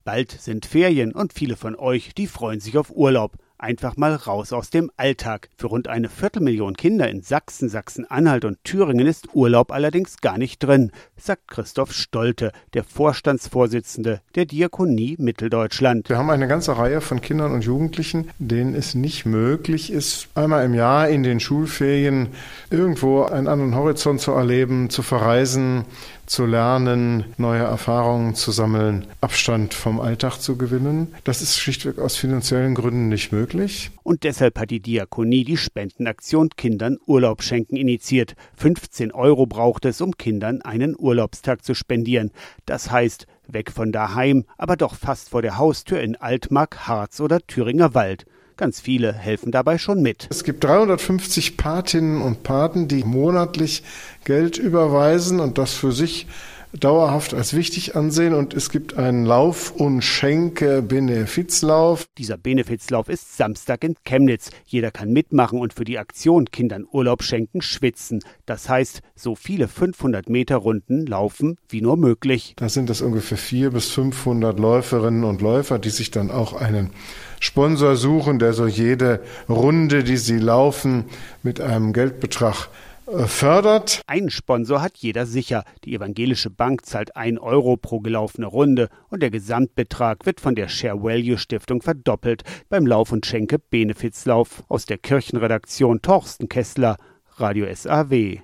Bald sind Ferien und viele von euch, die freuen sich auf Urlaub. Einfach mal raus aus dem Alltag. Für rund 250.000 Kinder in Sachsen, Sachsen-Anhalt und Thüringen ist Urlaub allerdings gar nicht drin, sagt Christoph Stolte, der Vorstandsvorsitzende der Diakonie Mitteldeutschland. Wir haben eine ganze Reihe von Kindern und Jugendlichen, denen es nicht möglich ist, einmal im Jahr in den Schulferien irgendwo einen anderen Horizont zu erleben, zu verreisen, zu lernen, neue Erfahrungen zu sammeln, Abstand vom Alltag zu gewinnen. Das ist schlichtweg aus finanziellen Gründen nicht möglich. Und deshalb hat die Diakonie die Spendenaktion Kindern Urlaub schenken initiiert. 15 € braucht es, um Kindern einen Urlaubstag zu spendieren. Das heißt, weg von daheim, aber doch fast vor der Haustür in Altmark, Harz oder Thüringer Wald. Ganz viele helfen dabei schon mit. Es gibt 350 Patinnen und Paten, die monatlich Geld überweisen und das für sich dauerhaft als wichtig ansehen. Und es gibt einen Lauf- und Schenke-Benefizlauf. Dieser Benefizlauf ist Samstag in Chemnitz. Jeder kann mitmachen und für die Aktion Kindern Urlaub schenken schwitzen. Das heißt, so viele 500 Meter Runden laufen wie nur möglich. Da sind es ungefähr 400 bis 500 Läuferinnen und Läufer, die sich dann auch einen Sponsor suchen, der so jede Runde, die sie laufen, mit einem Geldbetrag fördert. Einen Sponsor hat jeder sicher. Die Evangelische Bank zahlt 1 € pro gelaufene Runde und der Gesamtbetrag wird von der Share Value Stiftung verdoppelt beim Lauf- und Schenke-Benefizlauf. Aus der Kirchenredaktion Torsten Kessler, Radio SAW.